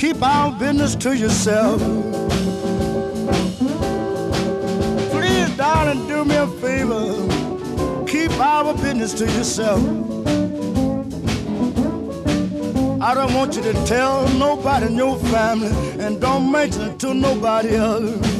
keep our business to yourself. Please, darling, do me a favor. Keep our business to yourself. I don't want you to tell nobody in your family, and don't mention it to nobody else.